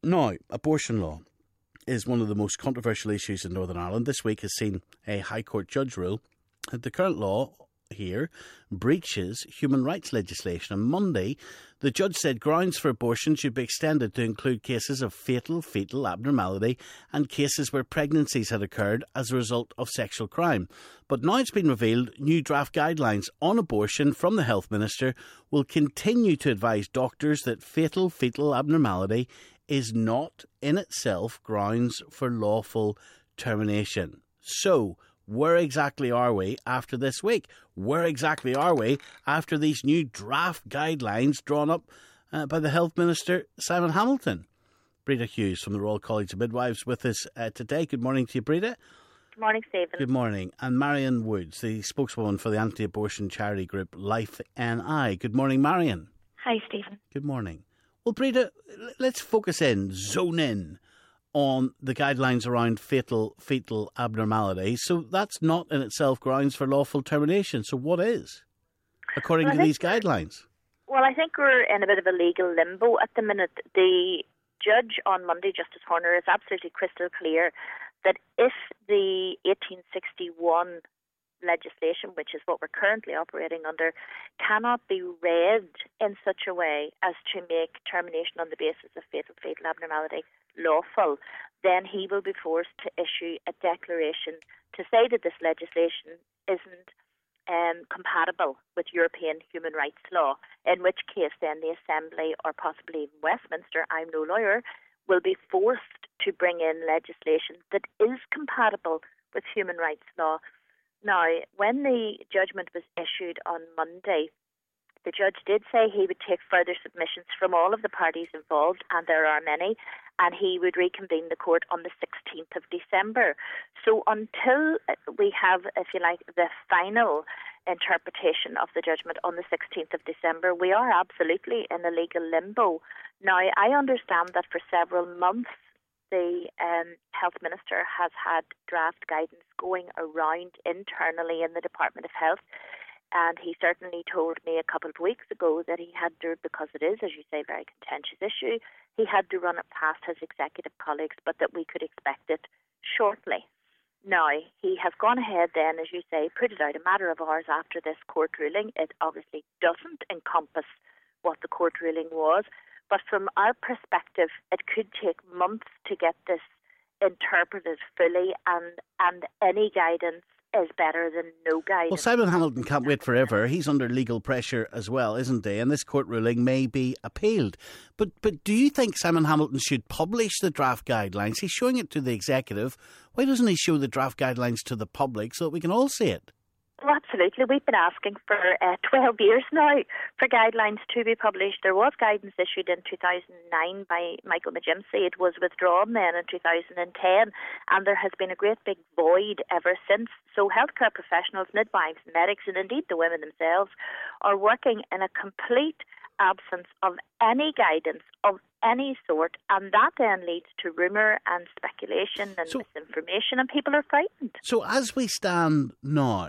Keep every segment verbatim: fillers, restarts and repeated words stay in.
Now, abortion law is one of the most controversial issues in Northern Ireland. This week has seen a High Court judge rule that the current law here breaches human rights legislation. On Monday, the judge said grounds for abortion should be extended to include cases of fatal fetal abnormality and cases where pregnancies had occurred as a result of sexual crime. But now it's been revealed new draft guidelines on abortion from the Health Minister will continue to advise doctors that fatal fetal abnormality is not in itself grounds for lawful termination. So, where exactly are we after this week? Where exactly are we after these new draft guidelines drawn up uh, by the Health Minister, Simon Hamilton? Breda Hughes from the Royal College of Midwives with us uh, today. Good morning to you, Breda. Good morning, Stephen. Good morning. And Marion Woods, the spokeswoman for the anti-abortion charity group Life N I. Good morning, Marion. Hi, Stephen. Good morning. Well, Breda, let's focus in, zone in on the guidelines around fatal fetal abnormality. So that's not in itself grounds for lawful termination. So what is, according well, to these guidelines? Well, I think we're in a bit of a legal limbo at the minute. The judge on Monday, Justice Horner, is absolutely crystal clear that if the eighteen sixty-one legislation, which is what we're currently operating under, cannot be read in such a way as to make termination on the basis of fatal fetal abnormality lawful, then he will be forced to issue a declaration to say that this legislation isn't um, compatible with European human rights law, in which case then the Assembly, or possibly even Westminster, I'm no lawyer, will be forced to bring in legislation that is compatible with human rights law. Now, when the judgment was issued on Monday, the judge did say he would take further submissions from all of the parties involved, and there are many, and he would reconvene the court on the sixteenth of December. So until we have, if you like, the final interpretation of the judgment on the sixteenth of December, we are absolutely in a legal limbo. Now, I understand that for several months, the um, Health Minister has had draft guidance going around internally in the Department of Health. And he certainly told me a couple of weeks ago that he had to, because it is, as you say, a very contentious issue, he had to run it past his executive colleagues, but that we could expect it shortly. Now, he has gone ahead then, as you say, put it out a matter of hours after this court ruling. It obviously doesn't encompass what the court ruling was, but from our perspective, it could take months to get this interpreted fully, and, and any guidance is better than no guidance. Well, Simon Hamilton can't wait forever. He's under legal pressure as well, isn't he? And this court ruling may be appealed. But but do you think Simon Hamilton should publish the draft guidelines? He's showing it to the executive. Why doesn't he show the draft guidelines to the public so that we can all see it? Well, absolutely. We've been asking for uh, twelve years now for guidelines to be published. There was guidance issued in two thousand nine by Michael McGimsey. It was withdrawn then in two thousand ten, and there has been a great big void ever since. So healthcare professionals, midwives, medics, and indeed the women themselves are working in a complete absence of any guidance of any sort, and that then leads to rumour and speculation and so, misinformation, and people are frightened. So as we stand now,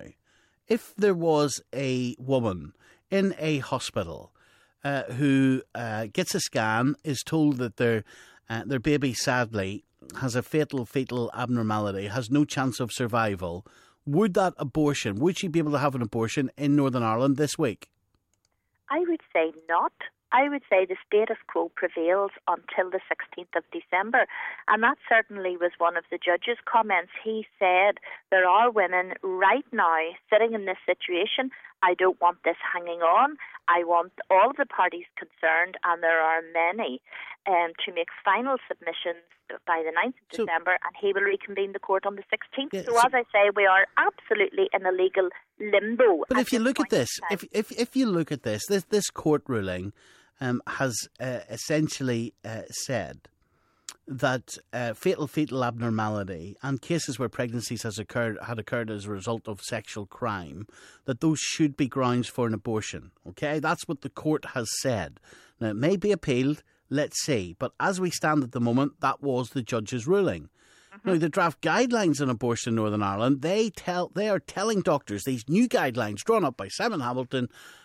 if there was a woman in a hospital uh, who uh, gets a scan, is told that their uh, their baby sadly has a fatal fetal abnormality, has no chance of survival, would that abortion, would she be able to have an abortion in Northern Ireland this week? I would say not. I would say the status quo prevails until the sixteenth of December. And that certainly was one of the judge's comments. He said there are women right now sitting in this situation. I don't want this hanging on. I want all of the parties concerned, and there are many, um, to make final submissions by the ninth of so, December, and he will reconvene the court on the sixteenth. Yeah, so, so as I say, we are absolutely in a legal limbo. But if you look at this, if, if if you look at this, this, this court ruling um, has uh, essentially uh, said that uh, fatal fetal abnormality and cases where pregnancies has occurred had occurred as a result of sexual crime, that those should be grounds for an abortion. Okay, that's what the court has said. Now, it may be appealed. Let's see. But as we stand at the moment, that was the judge's ruling. Mm-hmm. Now, the draft guidelines on abortion in Northern Ireland, they tell they are telling doctors, these new guidelines drawn up by Simon Hamilton,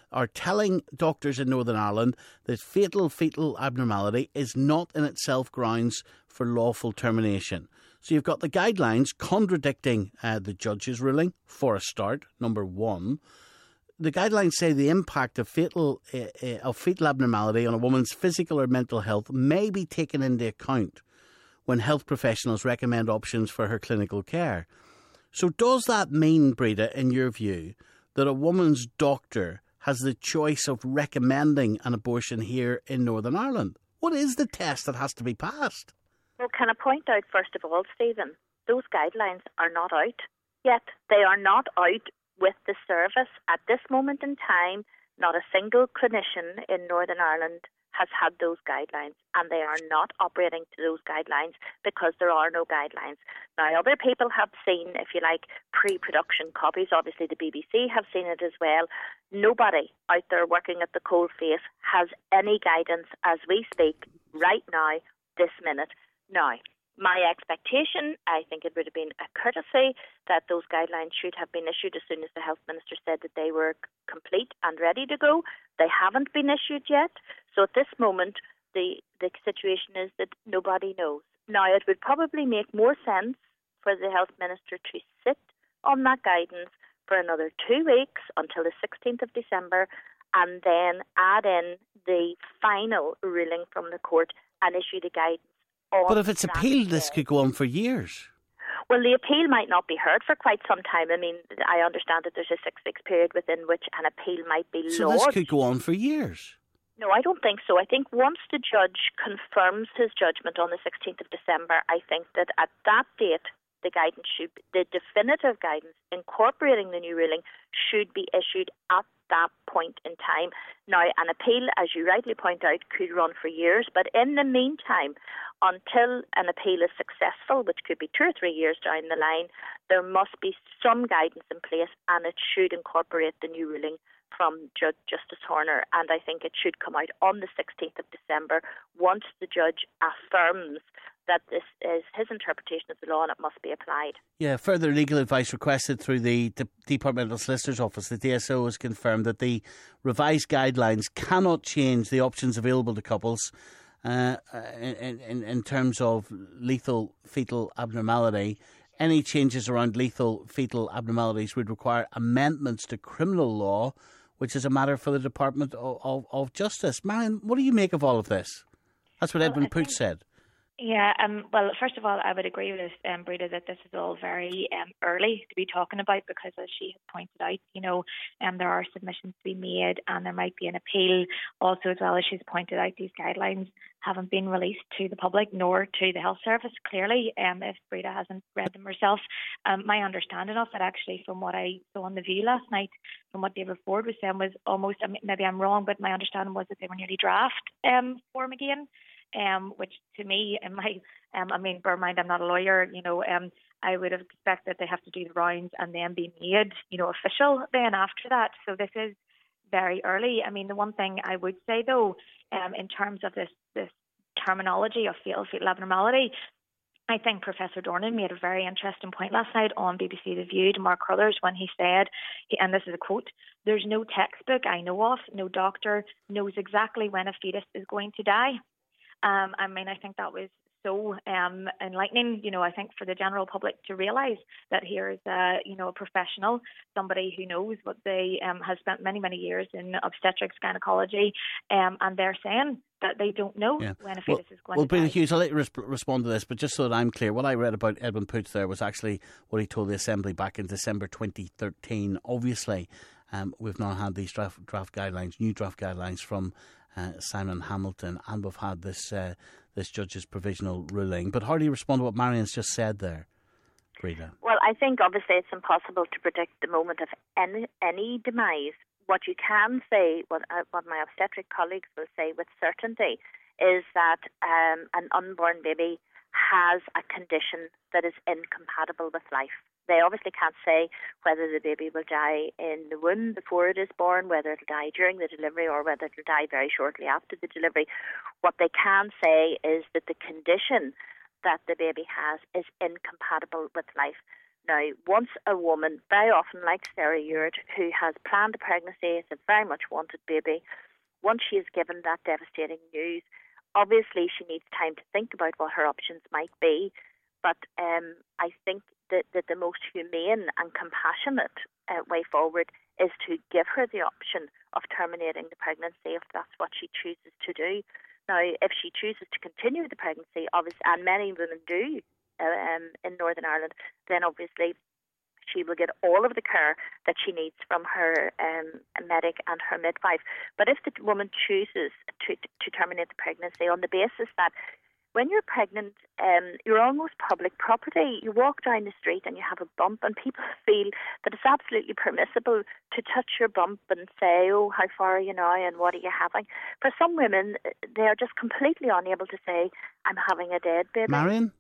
are telling doctors in Northern Ireland that fatal fetal abnormality is not in itself grounds for lawful termination. So you've got the guidelines contradicting uh, the judge's ruling, for a start, number one. The guidelines say the impact of fetal, uh, uh, of fetal abnormality on a woman's physical or mental health may be taken into account when health professionals recommend options for her clinical care. So does that mean, Breda, in your view, that a woman's doctor has the choice of recommending an abortion here in Northern Ireland? What is the test that has to be passed? Well, can I point out, first of all, Stephen, those guidelines are not out yet. They are not out with the service. At this moment in time, not a single clinician in Northern Ireland has had those guidelines, and they are not operating to those guidelines because there are no guidelines. Now, other people have seen, if you like, pre-production copies. Obviously, the B B C have seen it as well. Nobody out there working at the coalface has any guidance as we speak right now, this minute. Now, my expectation, I think it would have been a courtesy that those guidelines should have been issued as soon as the health minister said that they were complete and ready to go. They haven't been issued yet. So at this moment, the, the situation is that nobody knows. Now, it would probably make more sense for the health minister to sit on that guidance for another two weeks until the sixteenth of December and then add in the final ruling from the court and issue the guidance. But if it's appealed, this could go on for years. Well, the appeal might not be heard for quite some time. I mean, I understand that there's a six-week period within which an appeal might be lodged. So this could go on for years? No, I don't think so. I think once the judge confirms his judgment on the sixteenth of December, I think that at that date, the guidance should, the definitive guidance incorporating the new ruling should be issued at that point in time. Now, an appeal, as you rightly point out, could run for years, but in the meantime, until an appeal is successful, which could be two or three years down the line, there must be some guidance in place, and it should incorporate the new ruling from Judge Justice Horner, and I think it should come out on the sixteenth of December once the judge affirms that this is his interpretation of the law and it must be applied. Yeah, further legal advice requested through the D- Departmental Solicitor's Office. The D S O has confirmed that the revised guidelines cannot change the options available to couples uh, in, in, in terms of lethal fetal abnormality. Any changes around lethal fetal abnormalities would require amendments to criminal law, which is a matter for the Department of, of, of Justice. Marion, what do you make of all of this? That's what well, Edmund Poots said. Yeah, um, well, first of all, I would agree with um, Breda that this is all very um, early to be talking about because, as she has pointed out, you know, um, there are submissions to be made and there might be an appeal. Also, as well as she's pointed out, these guidelines haven't been released to the public nor to the health service, clearly, um, if Breda hasn't read them herself. Um, my understanding of it, actually, from what I saw on The View last night, from what David Ford was saying, was almost, I mean, maybe I'm wrong, but my understanding was that they were nearly draft um, form again. Um, which to me, in my, um, I mean, bear in mind, I'm not a lawyer, you know, um, I would have expected that they have to do the rounds and then be made, you know, official then after that. So this is very early. I mean, the one thing I would say, though, um, in terms of this, this terminology of fetal, fetal abnormality, I think Professor Dornan made a very interesting point last night on B B C The View to Mark Crothers when he said, and this is a quote, "There's no textbook I know of, no doctor knows exactly when a fetus is going to die." Um, I mean, I think that was so um, enlightening, you know, I think for the general public to realise that here is a, you know, a professional, somebody who knows what they um, has spent many, many years in obstetrics, gynaecology, um, and they're saying that they don't know yeah. when a fetus well, is going well, to die. Well, Breda Hughes, I'll let you res- respond to this, but just so that I'm clear, what I read about Edmund Poots there was actually what he told the Assembly back in December twenty thirteen. Obviously, um, we've now had these draft, draft guidelines, new draft guidelines from Uh, Simon Hamilton, and we've had this uh, this judge's provisional ruling. But how do you respond to what Marion's just said there, Breda? Well, I think obviously it's impossible to predict the moment of any, any demise. What you can say, what, uh, what my obstetric colleagues will say with certainty, is that um, an unborn baby has a condition that is incompatible with life. They obviously can't say whether the baby will die in the womb before it is born, whether it will die during the delivery, or whether it will die very shortly after the delivery. What they can say is that the condition that the baby has is incompatible with life. Now, once a woman, very often like Sarah Ewart, who has planned a pregnancy, is a very much wanted baby, once she is given that devastating news, obviously she needs time to think about what her options might be. But um, I think that, that the most humane and compassionate uh, way forward is to give her the option of terminating the pregnancy if that's what she chooses to do. Now, if she chooses to continue the pregnancy, obviously, and many women do uh, um, in Northern Ireland, then obviously she will get all of the care that she needs from her um, medic and her midwife. But if the woman chooses to, to terminate the pregnancy on the basis that when you're pregnant, um, you're almost public property. You walk down the street and you have a bump, and people feel that it's absolutely permissible to touch your bump and say, oh, how far are you now and what are you having? For some women, they are just completely unable to say, I'm having a dead baby. Marion?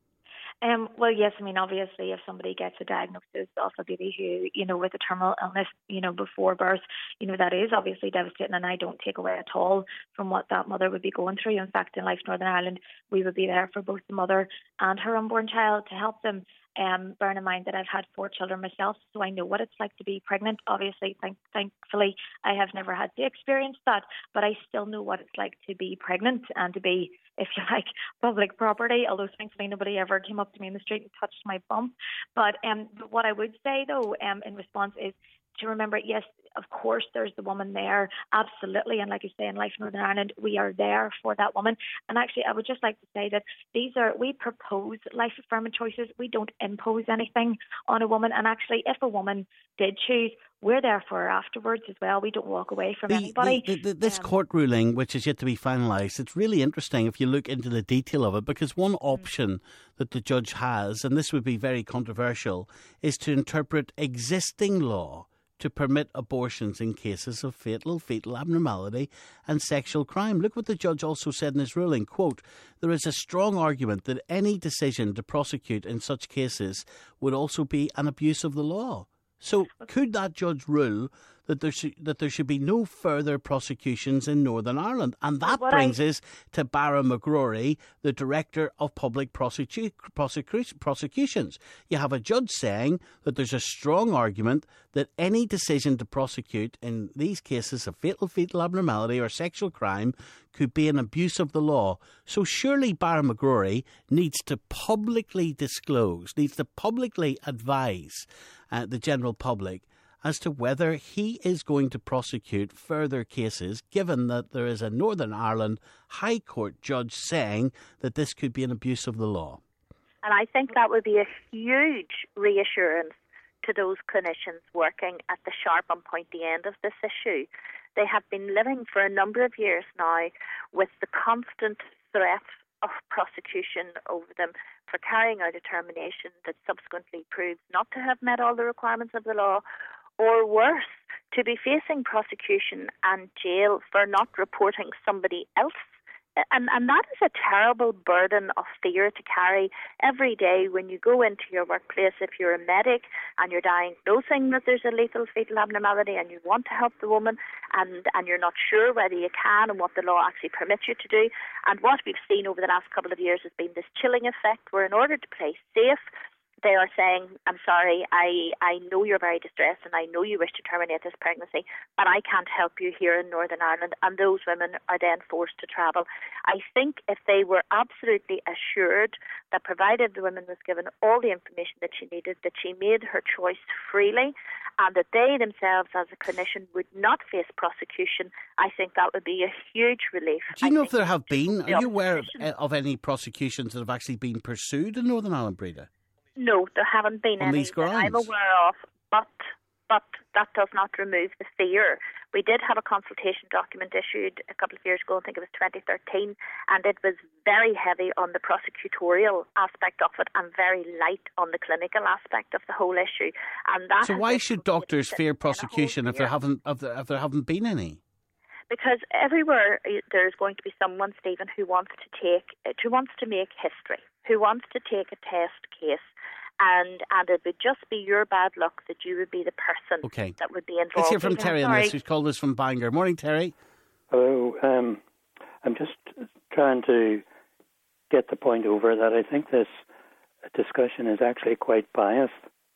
Um, well, yes, I mean, obviously, if somebody gets a diagnosis of a baby who, you know, with a terminal illness, you know, before birth, you know, that is obviously devastating, and I don't take away at all from what that mother would be going through. In fact, in Life Northern Ireland, we would be there for both the mother and her unborn child to help them. Um, bearing in mind that I've had four children myself, so I know what it's like to be pregnant. Obviously, thank, thankfully, I have never had to experience that, but I still know what it's like to be pregnant and to be, if you like, public property, although thankfully nobody ever came up to me in the street and touched my bump. But um, what I would say, though, um, in response is to remember, yes, of course, there's the woman there, absolutely. And like you say, in Life Northern Ireland, we are there for that woman. And actually, I would just like to say that these are, we propose life-affirming choices. We don't impose anything on a woman. And actually, if a woman did choose, we're there for her afterwards as well. We don't walk away from the, anybody. The, the, this um, court ruling, which is yet to be finalised, it's really interesting if you look into the detail of it, because one option that the judge has, and this would be very controversial, is to interpret existing law to permit abortions in cases of fatal fetal abnormality and sexual crime. Look what the judge also said in his ruling, quote, there is a strong argument that any decision to prosecute in such cases would also be an abuse of the law. So could that judge rule that there should, that there should be no further prosecutions in Northern Ireland? And that what brings I... us to Barra McGrory, the Director of Public Prosecu- Prosecu- Prosecutions. You have a judge saying that there's a strong argument that any decision to prosecute in these cases of fatal fetal abnormality or sexual crime could be an abuse of the law. So surely Barra McGrory needs to publicly disclose, needs to publicly advise uh, the general public as to whether he is going to prosecute further cases, given that there is a Northern Ireland High Court judge saying that this could be an abuse of the law. And I think that would be a huge reassurance to those clinicians working at the sharp and pointy end of this issue. They have been living for a number of years now with the constant threat of prosecution over them for carrying out a termination that subsequently proves not to have met all the requirements of the law, or worse, to be facing prosecution and jail for not reporting somebody else. And, and that is a terrible burden of fear to carry every day when you go into your workplace. If you're a medic and you're diagnosing that there's a lethal fetal abnormality and you want to help the woman and, and you're not sure whether you can and what the law actually permits you to do. And what we've seen over the last couple of years has been this chilling effect where in order to play safe, they are saying, I'm sorry, I, I know you're very distressed and I know you wish to terminate this pregnancy, but I can't help you here in Northern Ireland. And those women are then forced to travel. I think if they were absolutely assured that provided the woman was given all the information that she needed, that she made her choice freely, and that they themselves as a clinician would not face prosecution, I think that would be a huge relief. Do you I know if there have been, the are you aware of, opposition. of any prosecutions that have actually been pursued in Northern Ireland, Breda? No, there haven't been On any these that grounds? I'm aware of, but but that does not remove the fear. We did have a consultation document issued a couple of years ago, I think it was twenty thirteen, and it was very heavy on the prosecutorial aspect of it and very light on the clinical aspect of the whole issue. And that So why should doctors fear prosecution if there year. haven't if there, if there haven't been any? Because everywhere there's going to be someone, Stephen, who wants to take, who wants to make history, who wants to take a test case, and and it would just be your bad luck that you would be the person Okay. that would be involved. Let's hear from Stephen, Terry on sorry. this, who's called us from Bangor. Morning, Terry. Hello. Um, I'm just trying to get the point over that I think this discussion is actually quite biased.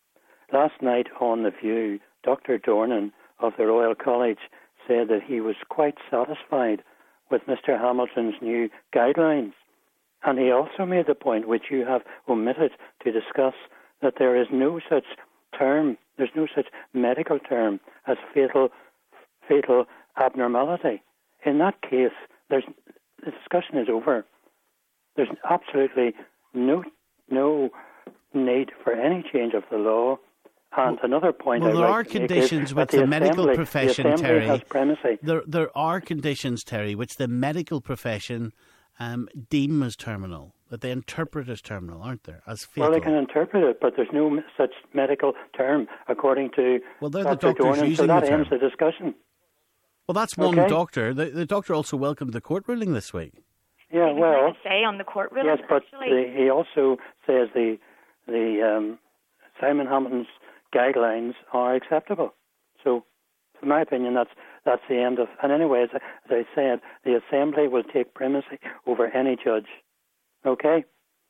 last night on The View, Doctor Dornan of the Royal College said that he was quite satisfied with Mister Hamilton's new guidelines. And he also made the point, which you have omitted to discuss, that there is no such term, there's no such medical term as fatal fatal abnormality. In that case, there's the discussion is over. There's absolutely no no need for any change of the law. And well, another point well, I'd there like are to conditions make is which the, the medical assembly, profession, the assembly Terry, has primacy. There, there are conditions, Terry, which the medical profession um, deem as terminal, that they interpret as terminal, aren't there? As fatal. Well, they can interpret it, but there's no such medical term according to well, they're Doctor the doctors Dornan, using so that the term. ends the discussion. Well, that's one okay. doctor. The, the doctor also welcomed the court ruling this week. Yeah, well, say on the court ruling. Yes, but the, he also says the the um, Simon Hamilton's guidelines are acceptable. So, in my opinion, that's that's the end of. And anyway, as, as I said, the Assembly will take primacy over any judge. Okay,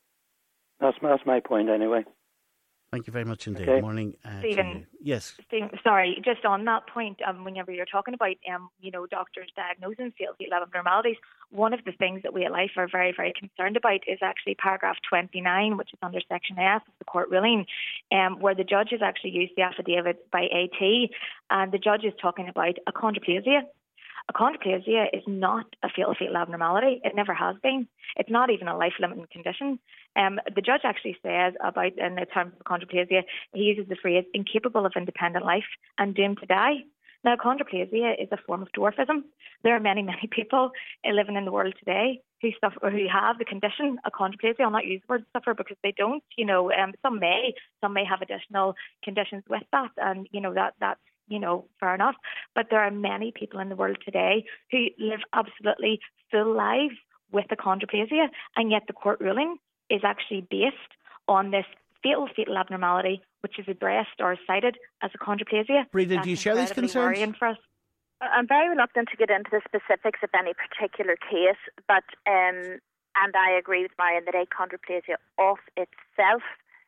that's that's my point anyway. Thank you very much indeed. Okay. Morning, uh, Stephen. Yes. Stephen, sorry, just on that point, um, whenever you're talking about, um, you know, doctors diagnosing fetal fetal abnormalities, one of the things that we at Life are very, very concerned about is actually paragraph twenty-nine, which is under section F of the court ruling, um, where the judge has actually used the affidavit by AT, and the judge is talking about achondroplasia. Achondroplasia is not a fetal fetal abnormality. It never has been. It's not even a life-limiting condition. Um, the judge actually says about, in the terms of achondroplasia, he uses the phrase incapable of independent life and doomed to die. Now, achondroplasia is a form of dwarfism. There are many, many people living in the world today who suffer, or who have the condition achondroplasia. I'll not use the word suffer because they don't. You know, um, some may, some may have additional conditions with that, and you know that that's you know fair enough. But there are many people in the world today who live absolutely full lives with achondroplasia, and yet the court ruling is actually based on this fatal fetal abnormality, which is addressed or cited as achondroplasia. Breda, do you share these concerns? For us. I'm very reluctant to get into the specifics of any particular case, but um, and I agree with Marion that achondroplasia of itself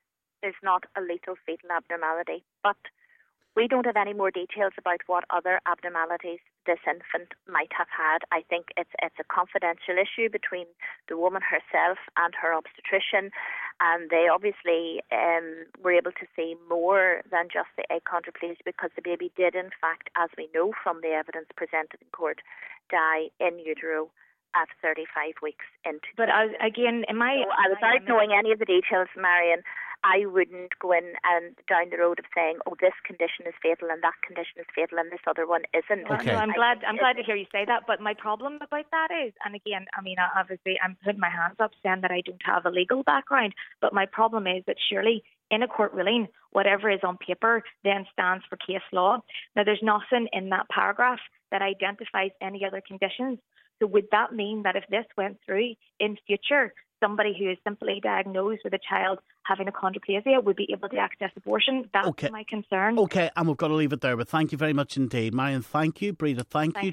is not a lethal fetal abnormality, but we don't have any more details about what other abnormalities this infant might have had. I think it's it's a confidential issue between the woman herself and her obstetrician, and they obviously um, were able to see more than just the achondroplasia because the baby did, in fact, as we know from the evidence presented in court, die in utero at thirty-five weeks into. But I, again, in my, so I without knowing any of the details, Marion, I wouldn't go in and down the road of saying, "Oh, this condition is fatal and that condition is fatal and this other one isn't." Okay. No, I'm glad. I'm glad to hear you say that. But my problem about that is, and again, I mean, obviously, I'm putting my hands up saying that I don't have a legal background. But my problem is that surely, in a court ruling, whatever is on paper then stands for case law. Now, there's nothing in that paragraph that identifies any other conditions. So would that mean that if this went through in future, somebody who is simply diagnosed with a child having achondroplasia would be able to access abortion? That's okay. my concern. Okay, and we've got to leave it there, but thank you very much indeed. Marion, thank you. Breda, thank, thank you.